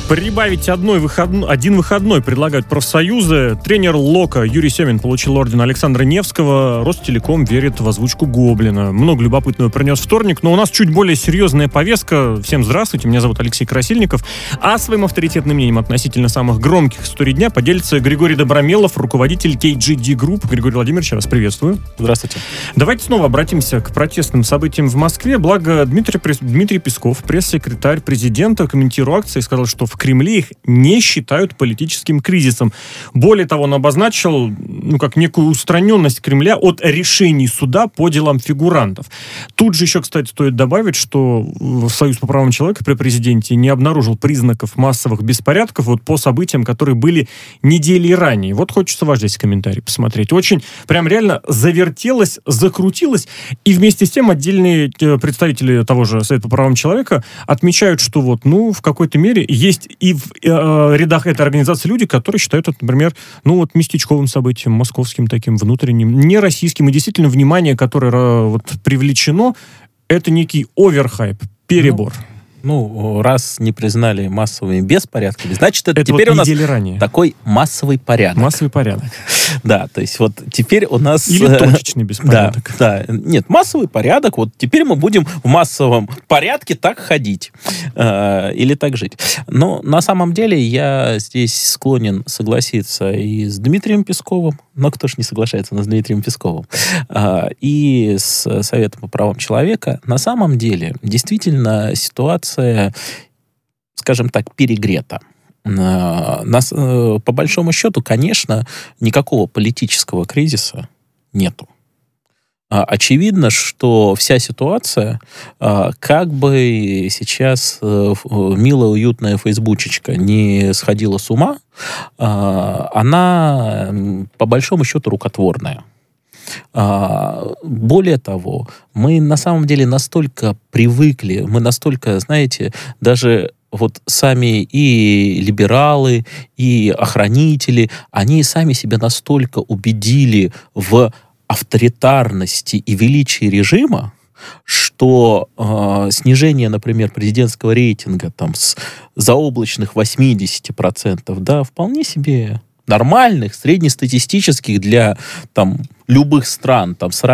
Прибавить один выходной предлагают профсоюзы. Тренер ЛОКа Юрий Семин получил орден Александра Невского. Ростелеком верит в озвучку Гоблина. Много любопытного принес вторник, но у нас чуть более серьезная повестка. Всем здравствуйте, меня зовут Алексей Красильников. А своим авторитетным мнением относительно самых громких историй дня поделится Григорий Добромелов, руководитель KGD Group. Григорий Владимирович, я вас приветствую. Здравствуйте. Давайте снова обратимся к протестным событиям в Москве. Благо, Дмитрий Песков, пресс-секретарь президента, комментируя акции, сказал, что в Кремле их не считают политическим кризисом. Более того, он обозначил, как некую устраненность Кремля от решений суда по делам фигурантов. Тут же еще, кстати, стоит добавить, что Союз по правам человека при президенте не обнаружил признаков массовых беспорядков по событиям, которые были недели ранее. Вот хочется ваш здесь комментарий посмотреть. Очень прям реально завертелось, закрутилось, и вместе с тем отдельные представители того же Совета по правам человека отмечают, что в какой-то мере есть и в рядах этой организации люди, которые считают это, например, местечковым событием, московским таким, внутренним, не российским. И действительно, внимание, которое привлечено, это некий оверхайп, перебор. Раз не признали массовыми беспорядками, значит, это теперь у нас такой массовый порядок. Массовый порядок. Да, то есть теперь у нас... Или точечный беспорядок. Да. Нет, массовый порядок. Теперь мы будем в массовом порядке так ходить. Или так жить. Но на самом деле я здесь склонен согласиться и с Дмитрием Песковым. Но кто ж не соглашается с Дмитрием Песковым? И с Советом по правам человека. На самом деле, действительно, ситуация, скажем так, перегрета. По большому счету, конечно, никакого политического кризиса нету. Очевидно, что вся ситуация, как бы сейчас милая, уютная фейсбучечка не сходила с ума, она по большому счету рукотворная. Более того, мы на самом деле настолько привыкли, мы настолько, знаете, даже сами и либералы, и охранители, они сами себя настолько убедили в авторитарности и величии режима, что снижение, например, президентского рейтинга с заоблачных 80%, вполне себе нормальных, среднестатистических для любых стран,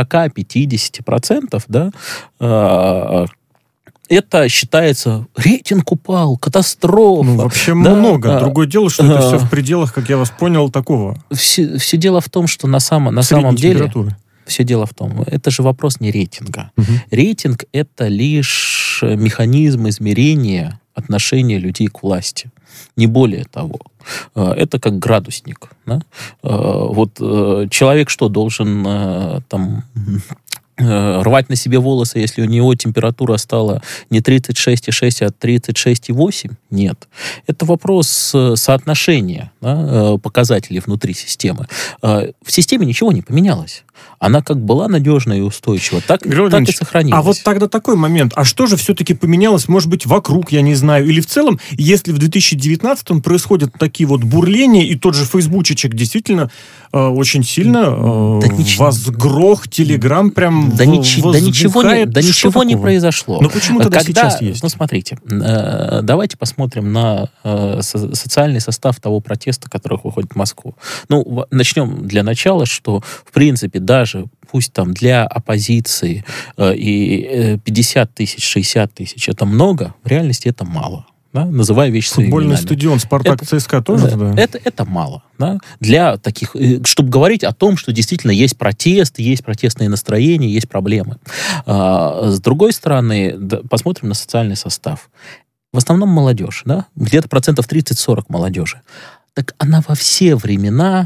40-50%, это считается, рейтинг упал, катастрофа. Вообще много. Другое дело, что это все в пределах, как я вас понял, такого. Все дело в том, что на самом деле... Все дело в том, это же вопрос не рейтинга. Рейтинг — это лишь механизм измерения отношения людей к власти. Не более того. Это как градусник. Да? Человек что, должен рвать на себе волосы, если у него температура стала не 36,6, а 36,8? Нет. Это вопрос соотношения показателей внутри системы. В системе ничего не поменялось. Она как была надежна и устойчива, так и сохранилась. А тогда такой момент. А что же все-таки поменялось, может быть, вокруг, я не знаю, или в целом, если в 2019-м происходят такие бурления, и тот же фейсбучечек действительно очень сильно вас грох, Телеграм прям ничего не произошло. Но почему тогда сейчас есть? Смотрите, давайте посмотрим на социальный состав того протеста, который выходит в Москву. Начнем для начала, что, в принципе, даже пусть для оппозиции и 50 тысяч, 60 тысяч это много, в реальности это мало. Да? Называя вещи своими именами. Футбольный стадион «Спартак» ЦСКА тоже? Да. Это мало. Да? Для таких, чтобы говорить о том, что действительно есть протест, есть протестные настроения, есть проблемы. С другой стороны, посмотрим на социальный состав. В основном молодежь. Да? Где-то 30-40% молодежи. Так она во все времена...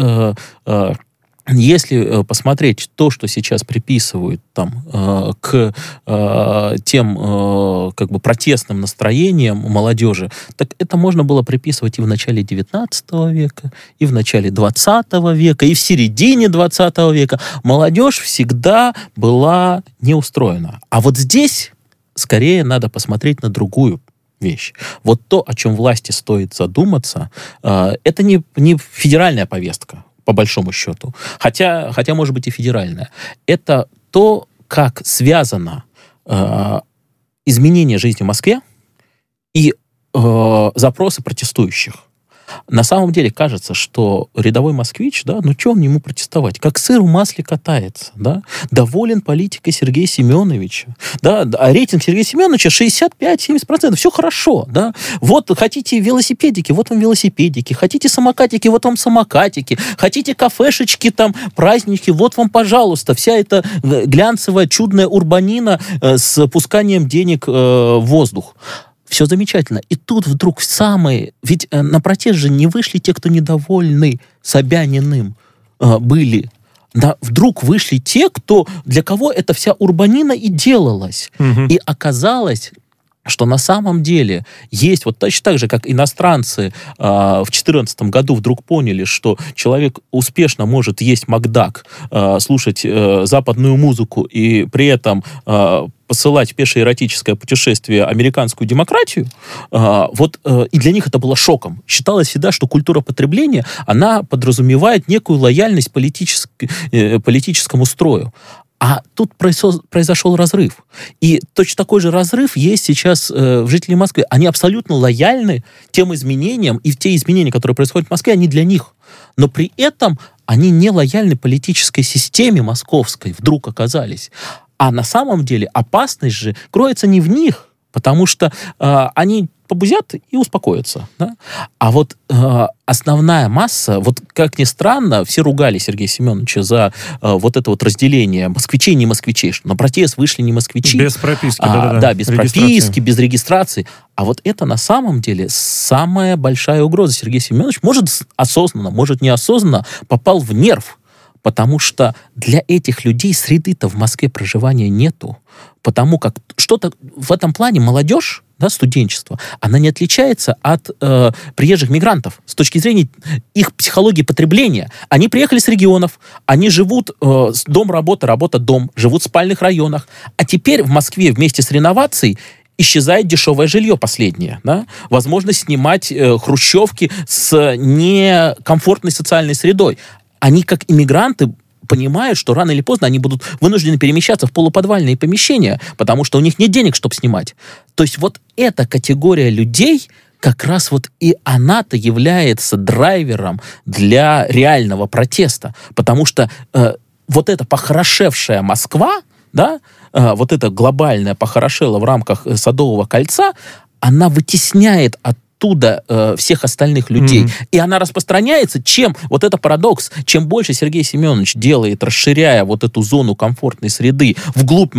Если посмотреть то, что сейчас приписывают к тем протестным настроениям молодежи, так это можно было приписывать и в начале 19 века, и в начале 20 века, и в середине 20 века. Молодежь всегда была неустроена. А здесь скорее надо посмотреть на другую вещь. То, о чем власти стоит задуматься, это не федеральная повестка, по большому счету. Хотя, может быть, и федеральная. Это то, как связано изменение жизни в Москве и запросы протестующих. На самом деле кажется, что рядовой москвич, да, ну что он ему протестовать? Как сыр в масле катается, да? Доволен политикой Сергея Семеновича, да? А рейтинг Сергея Семеновича 65-70%, все хорошо, да? Вот хотите велосипедики, вот вам велосипедики, хотите самокатики, вот вам самокатики, хотите кафешечки, там, праздники, вот вам, пожалуйста, вся эта глянцевая, чудная урбанина с пусканием денег в воздух. Все замечательно. И тут вдруг Ведь на протест же не вышли те, кто недовольны Собяниным были. Да, вдруг вышли те, для кого эта вся урбанина и делалась. Угу. И оказалось, что на самом деле есть, вот точно так же, как иностранцы в 2014 году вдруг поняли, что человек успешно может есть Макдак, слушать западную музыку и при этом посылать в пешее эротическое путешествие американскую демократию, и для них это было шоком. Считалось всегда, что культура потребления, она подразумевает некую лояльность политическому строю. А тут произошел разрыв. И точно такой же разрыв есть сейчас в жителей Москвы. Они абсолютно лояльны тем изменениям, и те изменения, которые происходят в Москве, они для них. Но при этом они не лояльны политической системе московской, вдруг оказались. А на самом деле опасность же кроется не в них, потому что они побузят и успокоятся. Да? А вот основная масса, вот как ни странно, все ругали Сергея Семеновича за вот это вот разделение москвичей и не москвичей, что на протест вышли не москвичи. Без прописки. Да, без прописки, без регистрации. А вот это на самом деле самая большая угроза. Сергей Семенович, может осознанно, может неосознанно, попал в нерв. Потому что для этих людей среды-то в Москве проживания нету. Потому как что-то в этом плане молодежь, да, студенчество, она не отличается от приезжих мигрантов с точки зрения их психологии потребления. Они приехали с регионов, они живут дом-работа, работа-дом, живут в спальных районах. А теперь в Москве вместе с реновацией исчезает дешевое жилье последнее. Да? Возможность снимать хрущевки с некомфортной социальной средой. Они, как иммигранты, понимают, что рано или поздно они будут вынуждены перемещаться в полуподвальные помещения, потому что у них нет денег, чтобы снимать. То есть вот эта категория людей, как раз вот и она-то является драйвером для реального протеста. Потому что вот эта похорошевшая Москва, да, вот эта глобальная похорошела в рамках Садового кольца, она вытесняет оттуда всех остальных людей. Mm-hmm. И она распространяется, вот это парадокс, чем больше Сергей Семенович делает, расширяя вот эту зону комфортной среды вглубь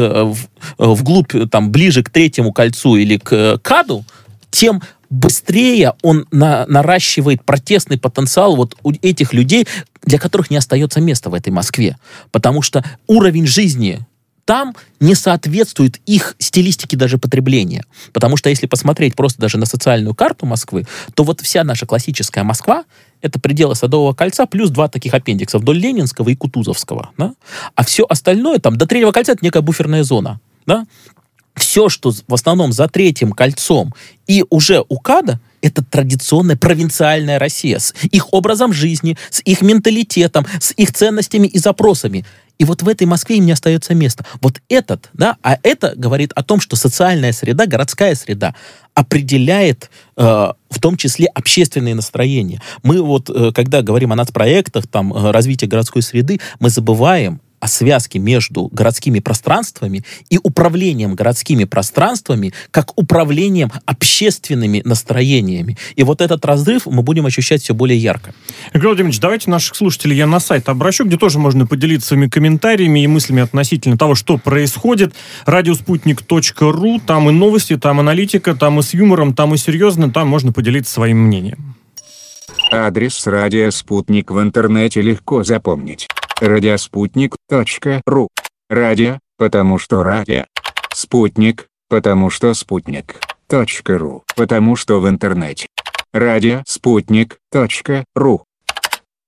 там, ближе к Третьему кольцу или к КАДу, тем быстрее он наращивает протестный потенциал вот у этих людей, для которых не остается места в этой Москве. Потому что уровень жизни там не соответствует их стилистике даже потребления. Потому что если посмотреть просто даже на социальную карту Москвы, то вот вся наша классическая Москва — это пределы Садового кольца плюс 2 таких аппендикса вдоль Ленинского и Кутузовского. Да? А все остальное там до Третьего кольца — это некая буферная зона. Да? Все, что в основном за Третьим кольцом и уже у КАДа, это традиционная провинциальная Россия с их образом жизни, с их менталитетом, с их ценностями и запросами. И вот в этой Москве им не остается места. Вот а это говорит о том, что социальная среда, городская среда определяет в том числе общественные настроения. Мы вот, когда говорим о нацпроектах, там, развития городской среды, мы забываем о связке между городскими пространствами и управлением городскими пространствами как управлением общественными настроениями. И вот этот разрыв мы будем ощущать все более ярко. Григорий Владимирович, давайте наших слушателей я на сайт обращу, где тоже можно поделиться своими комментариями и мыслями относительно того, что происходит. Радиоспутник.ру, там и новости, там аналитика, там и с юмором, там и серьезно, там можно поделиться своим мнением. Адрес Радио Спутник в интернете легко запомнить. Радиоспутник.ру. Радио, потому что радио. Спутник, потому что спутник.ру, потому что в интернете. Радиоспутник.ру.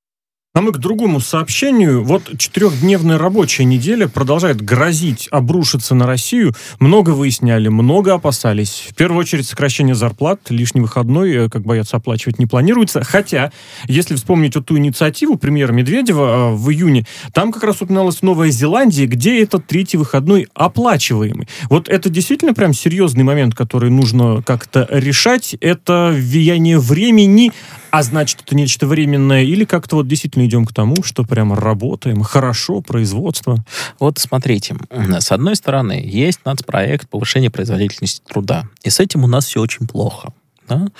А мы к другому сообщению. Вот 4-дневная рабочая неделя продолжает грозить обрушиться на Россию. Много выясняли, много опасались. В первую очередь сокращение зарплат, лишний выходной, как боятся, оплачивать не планируется. Хотя, если вспомнить вот ту инициативу премьера Медведева в июне, там как раз упоминалась Новая Зеландия, где этот третий выходной оплачиваемый. Вот это действительно прям серьезный момент, который нужно как-то решать. Это влияние времени, а значит, это нечто временное, или как-то вот действительно идем к тому, что прямо работаем, хорошо, производство? Вот смотрите, с одной стороны, есть нацпроект повышения производительности труда, и с этим у нас все очень плохо. Да?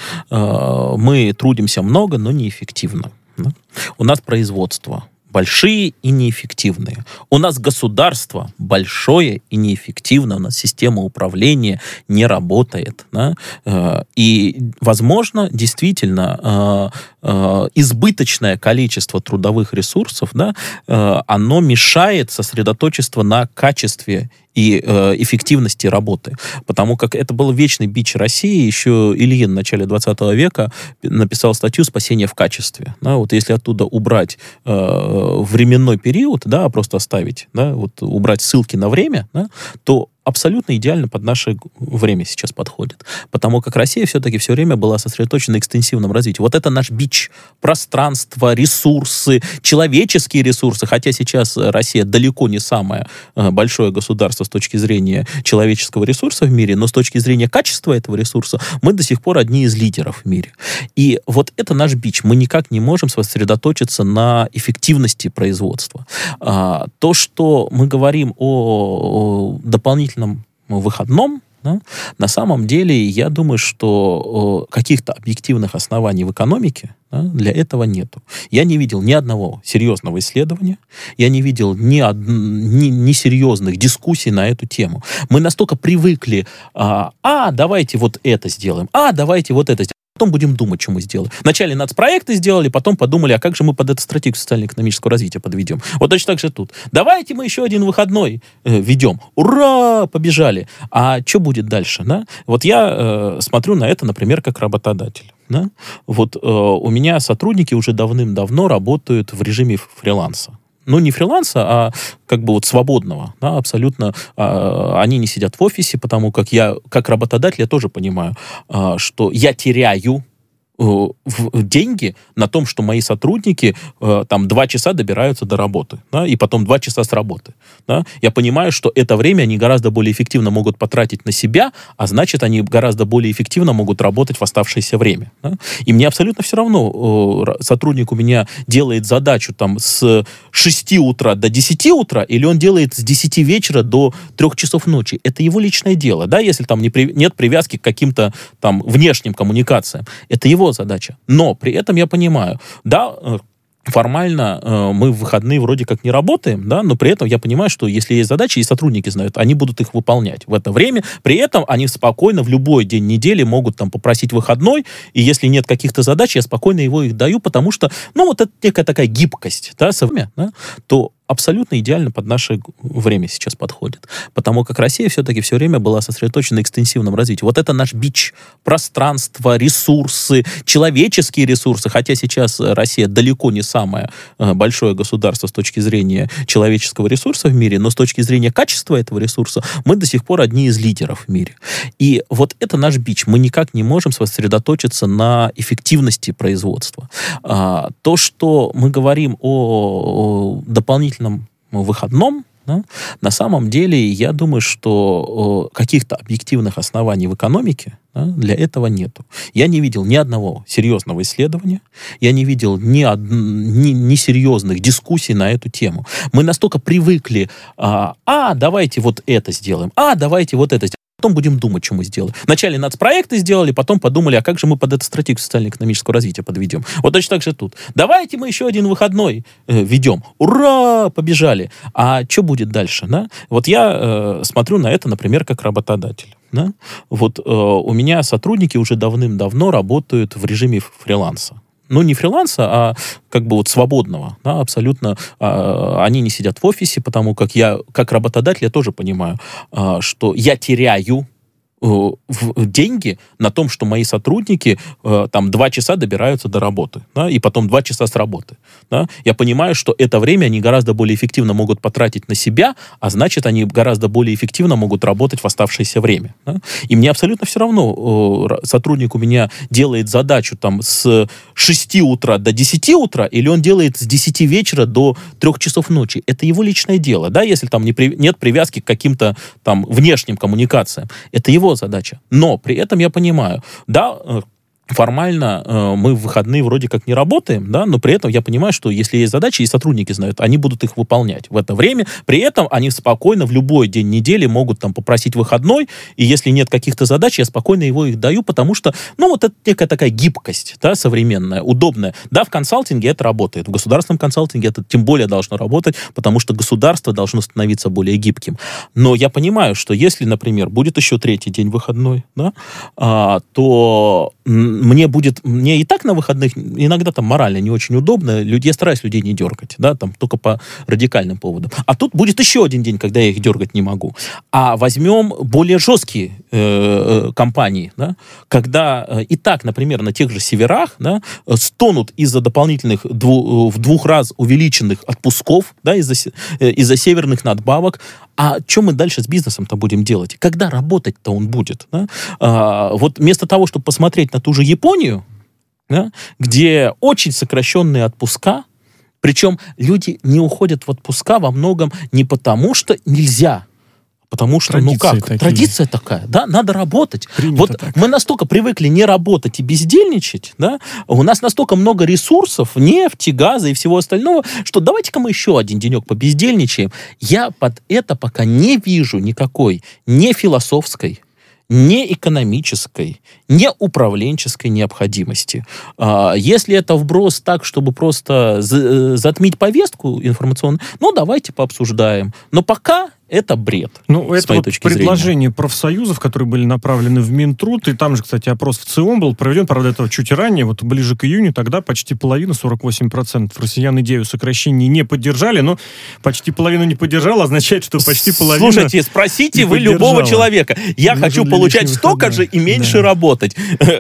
Мы трудимся много, но неэффективно. Да? У нас производство большие и неэффективные. У нас государство большое и неэффективное. У нас система управления не работает. Да? И, возможно, действительно, избыточное количество трудовых ресурсов, да, оно мешает сосредоточиться на качестве и эффективности работы. Потому как это был вечный бич России. Еще Ильин в начале 20 века написал статью «Спасение в качестве». Да, вот если оттуда убрать временной период, да, просто оставить, да, вот убрать ссылки на время, да, то абсолютно идеально под наше время сейчас подходит. Потому как Россия все-таки все время была сосредоточена на экстенсивном развитии. Вот это наш бич. Пространство, ресурсы, человеческие ресурсы. Хотя сейчас Россия далеко не самое большое государство с точки зрения человеческого ресурса в мире, но с точки зрения качества этого ресурса мы до сих пор одни из лидеров в мире. И вот это наш бич. Мы никак не можем сосредоточиться на эффективности производства. То, что мы говорим о дополнительном выходном, да, на самом деле, я думаю, что каких-то объективных оснований в экономике, да, для этого нету. Я не видел ни одного серьезного исследования, я не видел ни серьезных дискуссий на эту тему. Мы настолько привыкли, давайте вот это сделаем, давайте вот это сделаем. Потом будем думать, что мы сделаем. Вначале нацпроекты сделали, потом подумали, а как же мы под эту стратегию социально-экономического развития подведем. Вот точно так же тут. Давайте мы еще один выходной ведем. Ура! Побежали. А что будет дальше? Да? Вот я смотрю на это, например, как работодатель. Да? Вот у меня сотрудники уже давным-давно работают в режиме фриланса. Ну, не фриланса, а как бы вот свободного, да, абсолютно. Они не сидят в офисе, потому как я, как работодатель, я тоже понимаю, что я теряю деньги на том, что мои сотрудники там 2 часа добираются до работы, да, и потом 2 часа с работы. Да. Я понимаю, что это время они гораздо более эффективно могут потратить на себя, а значит, они гораздо более эффективно могут работать в оставшееся время. Да. И мне абсолютно все равно, сотрудник у меня делает задачу там с 6 утра до 10 утра, или он делает с 10 вечера до 3 часов ночи. Это его личное дело, да, если там нет привязки к каким-то там внешним коммуникациям. Это его задача. Но при этом я понимаю, да, формально мы в выходные вроде как не работаем, да, но при этом я понимаю, что если есть задачи, и сотрудники знают, они будут их выполнять в это время. При этом они спокойно в любой день недели могут там попросить выходной, и если нет каких-то задач, я спокойно его их даю, потому что, ну, вот это некая такая гибкость, да, да, то абсолютно идеально под наше время сейчас подходит. Потому как Россия все-таки все время была сосредоточена на экстенсивном развитии. Вот это наш бич. Пространство, ресурсы, человеческие ресурсы. Хотя сейчас Россия далеко не самое большое государство с точки зрения человеческого ресурса в мире, но с точки зрения качества этого ресурса мы до сих пор одни из лидеров в мире. И вот это наш бич. Мы никак не можем сосредоточиться на эффективности производства. То, что мы говорим о дополнительном выходном, да, на самом деле, я думаю, что каких-то объективных оснований в экономике, да, для этого нету. Я не видел ни одного серьезного исследования, я не видел ни серьезных дискуссий на эту тему. Мы настолько привыкли, давайте вот это сделаем, давайте вот это сделаем. Потом будем думать, что мы сделаем. Вначале нацпроекты сделали, потом подумали, а как же мы под эту стратегию социально-экономического развития подведем. Вот точно так же тут. Давайте мы еще один выходной ведем. Ура! Побежали. А что будет дальше? Да? Вот я смотрю на это, например, как работодатель. Да? Вот у меня сотрудники уже давным-давно работают в режиме фриланса. Ну, не фриланса, а как бы вот свободного, да, абсолютно. Они не сидят в офисе, потому как я, как работодатель, я тоже понимаю, что я теряю деньги на том, что мои сотрудники там 2 часа добираются до работы, да, и потом 2 часа с работы. Да. Я понимаю, что это время они гораздо более эффективно могут потратить на себя, а значит, они гораздо более эффективно могут работать в оставшееся время. Да. И мне абсолютно все равно, сотрудник у меня делает задачу там с 6 утра до 10 утра, или он делает с 10 вечера до 3 часов ночи. Это его личное дело, да, если там нет привязки к каким-то там внешним коммуникациям. Это его задача. Но при этом я понимаю, да, формально мы в выходные вроде как не работаем, да, но при этом я понимаю, что если есть задачи, и сотрудники знают, они будут их выполнять в это время. При этом они спокойно в любой день недели могут там попросить выходной, и если нет каких-то задач, я спокойно его их даю, потому что, ну, вот это некая такая гибкость, да, современная, удобная. Да, в консалтинге это работает, в государственном консалтинге это тем более должно работать, потому что государство должно становиться более гибким. Но я понимаю, что если, например, будет еще 3-й день выходной, да, то мне и так на выходных иногда там морально не очень удобно. Я стараюсь людей не дергать, да, там только по радикальным поводам. А тут будет еще один день, когда я их дергать не могу. А возьмем более жесткие компании, да, когда и так, например, на тех же северах, да, стонут из-за дополнительных в 2 раз увеличенных отпусков, да, из-за северных надбавок. А что мы дальше с бизнесом-то будем делать? Когда работать-то он будет? Да? Вот вместо того, чтобы посмотреть на ту же Японию, да, где очень сокращенные отпуска, причем люди не уходят в отпуска во многом не потому, что нельзя, потому что, традиция такая, да, надо работать. Принято вот так. Мы настолько привыкли не работать и бездельничать, да, у нас настолько много ресурсов, нефти, газа и всего остального, что давайте-ка мы еще один денек побездельничаем. Я под это пока не вижу никакой не философской, не экономической, не управленческой необходимости. Если это вброс так, чтобы просто затмить повестку информационную, ну, давайте пообсуждаем. Но пока это бред. Ну, это вот предложения профсоюзов, которые были направлены в Минтруд, и там же, кстати, опрос в ЦИОМ был проведен, правда, это чуть ранее, вот ближе к июню, тогда почти половина, 48% россиян идею сокращений не поддержали, но почти половину не поддержала, означает, что почти половина. Слушайте, спросите вы любого человека. Я хочу получать столько же и меньше работать.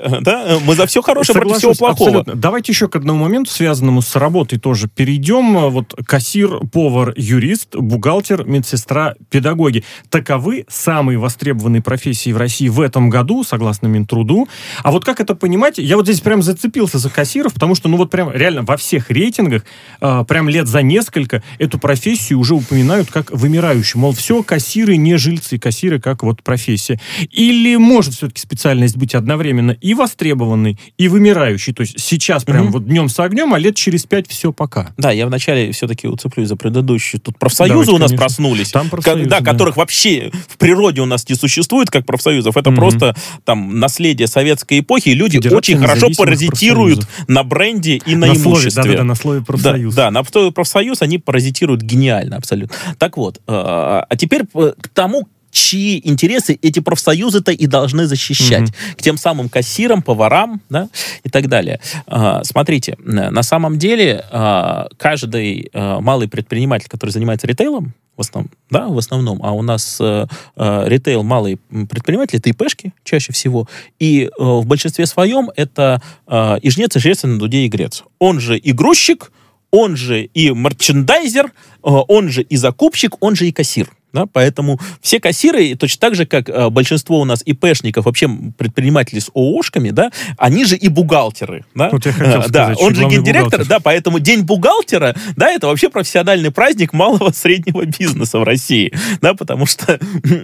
Да? Мы за все хорошее против всего плохого. Абсолютно. Давайте еще к одному моменту, связанному с работой, тоже перейдем. Вот кассир, повар, юрист, бухгалтер, медсестра, педагоги. Таковы самые востребованные профессии в России в этом году, согласно Минтруду. А вот как это понимать? Я вот здесь прям зацепился за кассиров, потому что, ну вот прям реально во всех рейтингах, прям лет за несколько, эту профессию уже упоминают как вымирающую. Мол, все, кассиры не жильцы, кассиры как вот профессия. Или может все-таки специальность быть одновременно и востребованной, и вымирающей? То есть сейчас прям вот днем с огнем, а лет через 5 все пока. Да, я вначале все-таки уцеплюсь за предыдущую. Тут профсоюзы у нас проснулись. Там да, которых вообще в природе у нас не существует, как профсоюзов. Это просто там наследие советской эпохи, и люди очень хорошо паразитируют на бренде и на имуществе. Да, на слове профсоюз. Да, на слове профсоюз они паразитируют гениально абсолютно. Так вот, а теперь к тому, чьи интересы эти профсоюзы-то и должны защищать. К тем самым кассирам, поварам, да, и так далее. Смотрите, на самом деле каждый малый предприниматель, который занимается ритейлом, в основном, а у нас ритейл, малые предприниматели, это ИПшки чаще всего, и в большинстве своем это и жнец, и жрец, и на дуде, и грец. Он же и грузчик, он же и мерчендайзер, он же и закупщик, он же и кассир. Да, поэтому все кассиры, точно так же, как большинство у нас ИПшников, вообще предпринимателей с ООшками, да, они же и бухгалтеры. Да? Вот я хотел сказать, да, он же гендиректор, да, поэтому День бухгалтера, да, это вообще профессиональный праздник малого среднего бизнеса в России, да, потому что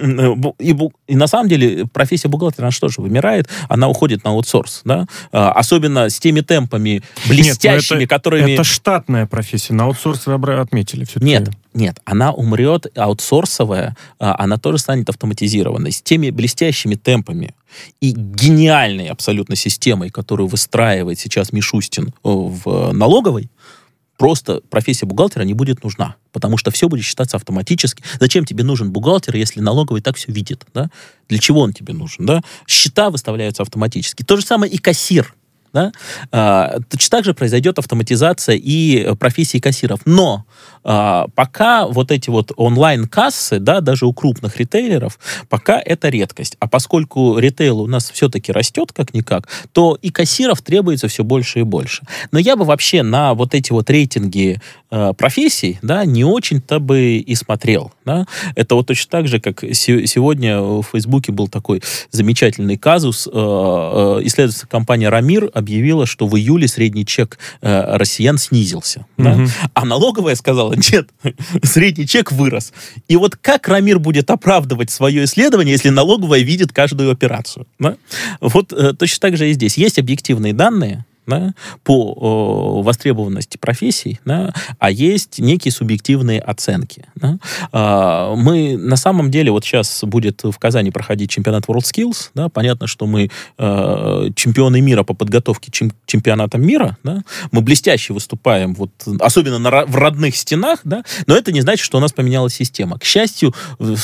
и на самом деле профессия бухгалтера, она что же, вымирает, она уходит на аутсорс, да, особенно с теми темпами блестящими, которыми... Это штатная профессия, на аутсорс вы отметили все-таки. Нет, она умрет, аутсорсовая, она тоже станет автоматизированной. С теми блестящими темпами и гениальной абсолютно системой, которую выстраивает сейчас Мишустин в налоговой, просто профессия бухгалтера не будет нужна, потому что все будет считаться автоматически. Зачем тебе нужен бухгалтер, если налоговый так все видит? Да? Для чего он тебе нужен? Да? Счета выставляются автоматически. То же самое и кассир. да, точно так же произойдет автоматизация и профессии кассиров. Но пока вот эти вот онлайн-кассы, да, даже у крупных ритейлеров, пока это редкость. А поскольку ритейл у нас все-таки растет как-никак, то и кассиров требуется все больше и больше. Но я бы вообще на вот эти вот рейтинги профессий, да, не очень-то бы и смотрел. Да? Это вот точно так же, как сегодня в Фейсбуке был такой замечательный казус. Исследовательская компания «Рамир» объявила, что в июле средний чек россиян снизился. Да? А налоговая сказала, нет, средний чек вырос. И вот как РАМИР будет оправдывать свое исследование, если налоговая видит каждую операцию? Да? Вот точно так же и здесь. Есть объективные данные, да, по востребованности профессий, да, а есть некие субъективные оценки. Да. Мы на самом деле, вот сейчас будет в Казани проходить чемпионат WorldSkills, да, понятно, что мы чемпионы мира по подготовке чемпионатам мира, да, мы блестяще выступаем, вот, особенно в родных стенах, да, но это не значит, что у нас поменялась система. К счастью,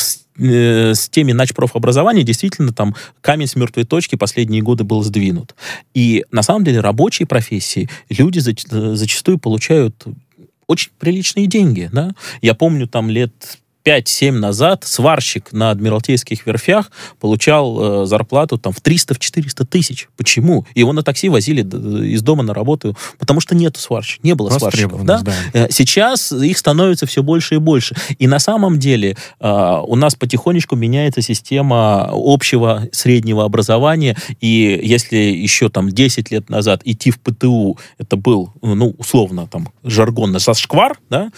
с теми начпрофобразования действительно там камень с мертвой точки последние годы был сдвинут. И на самом деле рабочие профессии люди зачастую получают очень приличные деньги. Да? Я помню, там лет 5-7 назад сварщик на Адмиралтейских верфях получал зарплату там в 300-400 тысяч. Почему? Его на такси возили из дома на работу, потому что нету сварщиков, не было сварщиков. Да? Да. Сейчас их становится все больше и больше. И на самом деле у нас потихонечку меняется система общего среднего образования, и если еще там 10 лет назад идти в ПТУ, это был, ну, условно, там, жаргонно зашквар, да?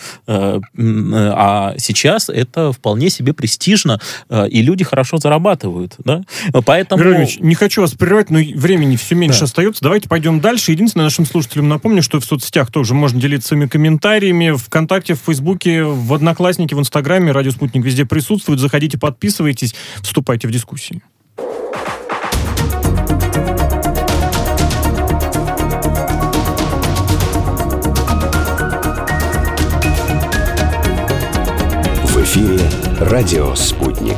А сейчас это вполне себе престижно, и люди хорошо зарабатывают. Да? Поэтому... Григорий Ильич, не хочу вас прерывать, но времени все меньше остается. Давайте пойдем дальше. Единственное, нашим слушателям напомню, что в соцсетях тоже можно делиться своими комментариями. ВКонтакте, в Фейсбуке, в Однокласснике, в Инстаграме. Радио «Спутник» везде присутствует. Заходите, подписывайтесь, вступайте в дискуссии. В эфире «Радио Спутник».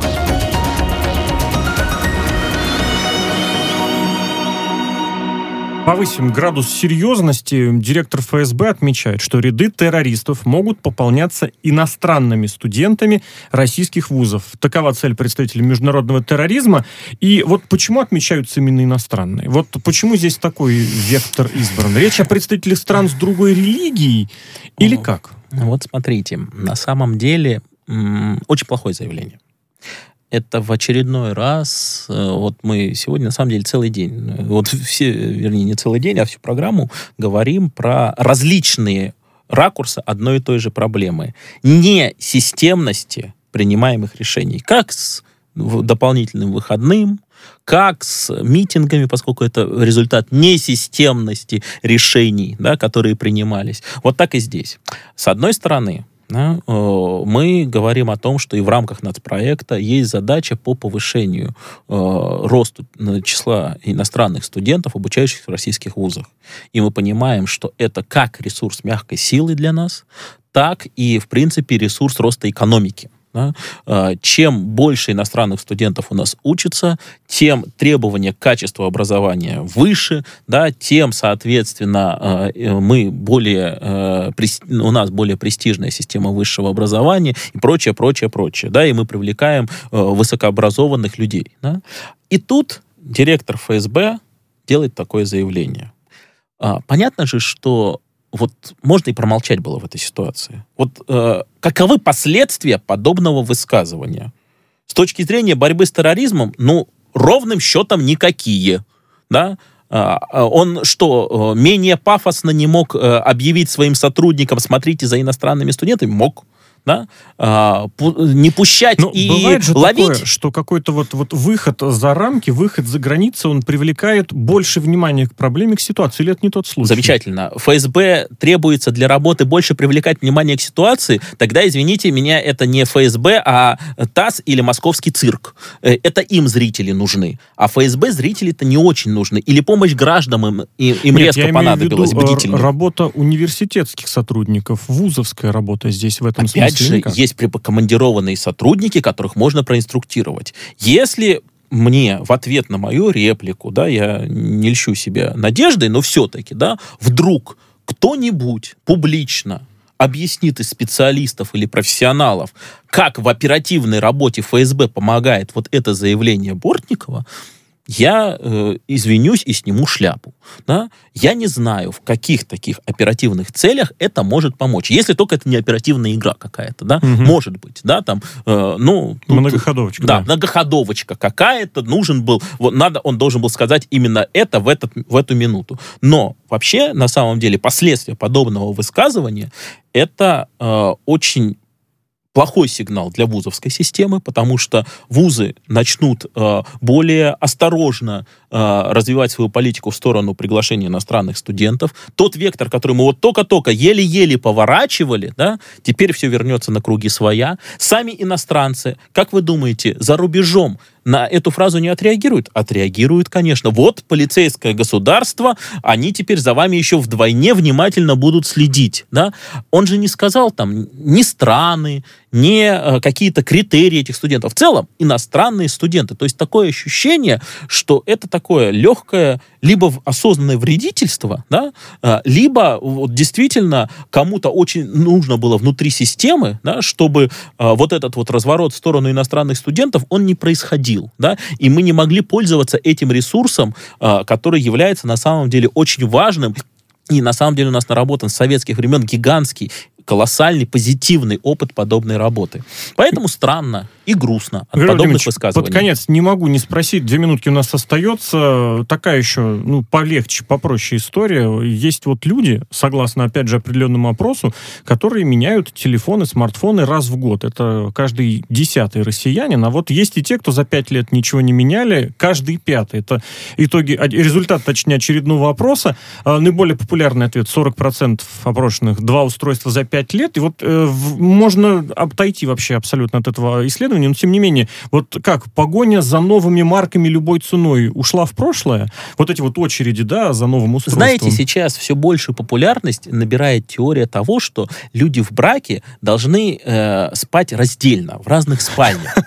Повысим градус серьезности. Директор ФСБ отмечает, что ряды террористов могут пополняться иностранными студентами российских вузов. Такова цель представителей международного терроризма. И вот почему отмечаются именно иностранные? Вот почему здесь такой вектор избран? Речь о представителях стран с другой религией или как? Вот смотрите, на самом деле очень плохое заявление. Это в очередной раз, вот мы сегодня, на самом деле, целый день, вот все, вернее, не целый день, а всю программу говорим про различные ракурсы одной и той же проблемы. Не системности принимаемых решений, как с дополнительным выходным, как с митингами, поскольку это результат несистемности решений, да, которые принимались. Вот так и здесь. С одной стороны, да, мы говорим о том, что и в рамках нацпроекта есть задача по повышению росту числа иностранных студентов, обучающихся в российских вузах. И мы понимаем, что это как ресурс мягкой силы для нас, так и, в принципе, ресурс роста экономики. Да? Чем больше иностранных студентов у нас учатся, тем требования к качеству образования выше, да, тем, соответственно, у нас более престижная система высшего образования и прочее, прочее, прочее. Да? И мы привлекаем высокообразованных людей. Да? И тут директор ФСБ делает такое заявление. Понятно же, что вот можно и промолчать было в этой ситуации. Вот каковы последствия подобного высказывания? С точки зрения борьбы с терроризмом, ну, ровным счетом никакие. Да? Он что, менее пафосно не мог объявить своим сотрудникам: смотрите за иностранными студентами? Мог. Да? Не пущать и бывает же ловить. Такое, что какой-то вот выход за рамки, выход за границы, он привлекает больше внимания к проблеме, к ситуации. Или это не тот случай? Замечательно. ФСБ требуется для работы больше привлекать внимание к ситуации, тогда, извините меня, это не ФСБ, а ТАСС или московский цирк. Это им зрители нужны. А ФСБ зрители-то не очень нужны. Или помощь гражданам им резко понадобилась, бдительных. Работа университетских сотрудников, вузовская работа здесь в этом смысле. Опять же, есть командированные сотрудники, которых можно проинструктировать. Если мне в ответ на мою реплику, да, я не льщу себя надеждой, но все-таки, да, вдруг кто-нибудь публично объяснит из специалистов или профессионалов, как в оперативной работе ФСБ помогает вот это заявление Бортникова, я извинюсь и сниму шляпу. Да? Я не знаю, в каких таких оперативных целях это может помочь. Если только это не оперативная игра какая-то, да, может быть, да, там, многоходовочка. Да, многоходовочка какая-то, нужен был, он должен был сказать именно это в эту минуту. Но вообще, на самом деле, последствия подобного высказывания это очень плохой сигнал для вузовской системы, потому что вузы начнут более осторожно развивать свою политику в сторону приглашения иностранных студентов. Тот вектор, который мы вот только-только еле-еле поворачивали, да, теперь все вернется на круги своя. Сами иностранцы, как вы думаете, за рубежом на эту фразу не отреагируют? Отреагируют, конечно. Вот полицейское государство, они теперь за вами еще вдвойне внимательно будут следить. Да? Он же не сказал там ни страны, ни какие-то критерии этих студентов. В целом, иностранные студенты. То есть такое ощущение, что это такое легкое, либо осознанное вредительство, да? Либо вот, действительно кому-то очень нужно было внутри системы, да, чтобы вот этот вот разворот в сторону иностранных студентов, он не происходил. Да? И мы не могли пользоваться этим ресурсом, который является на самом деле очень важным. И на самом деле у нас наработан с советских времен гигантский, колоссальный, позитивный опыт подобной работы. Поэтому странно и грустно от Григорий подобных высказываний. Под конец не могу не спросить, 2 минутки у нас остается, такая еще, полегче, попроще история. Есть вот люди, согласно, опять же, определенному опросу, которые меняют телефоны, смартфоны раз в год. Это каждый 10-й россиянин. А вот есть и те, кто за 5 лет ничего не меняли, каждый 5-й. Это результат, точнее, очередного опроса. Наиболее популярный ответ: 40% опрошенных, 2 устройства за 5 лет. И вот можно отойти вообще абсолютно от этого исследования, но тем не менее, вот как погоня за новыми марками любой ценой ушла в прошлое? Вот эти вот очереди, да, за новым устройством. Знаете, сейчас все большую популярность набирает теория того, что люди в браке должны спать раздельно, в разных спальнях.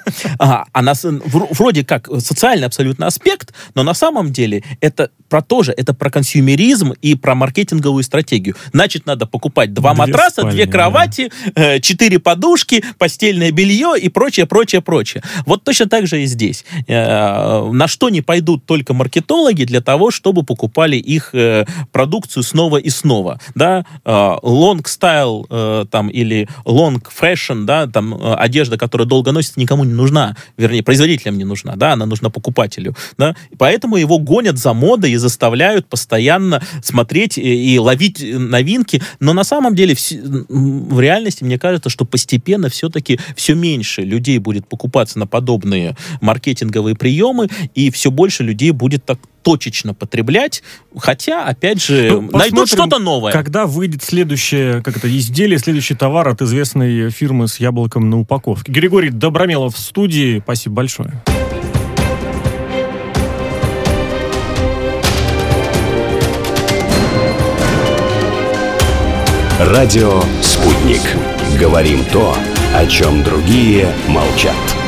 Вроде как социальный абсолютно аспект, но на самом деле это про консюмеризм и про маркетинговую стратегию. Значит, надо покупать 2 матраса, спальни, 2 кровати, 4 подушки, постельное белье и прочее. Вот точно так же и здесь. На что не пойдут только маркетологи для того, чтобы покупали их продукцию снова и снова. Да? Long style там, или long fashion, да, там, одежда, которая долго носится, никому не нужна. Вернее, производителям не нужна. Да? Она нужна покупателю. Да? Поэтому его гонят за модой и заставляют постоянно смотреть и ловить новинки. Но на самом деле в реальности, мне кажется, что постепенно все-таки все меньше людей будет покупаться на подобные маркетинговые приемы, и все больше людей будет так точечно потреблять, хотя, опять же, найдут что-то новое. Когда выйдет следующее, изделие, следующий товар от известной фирмы с яблоком на упаковке. Григорий Добромелов в студии. Спасибо большое. Радио «Спутник». Говорим то, о чем другие молчат.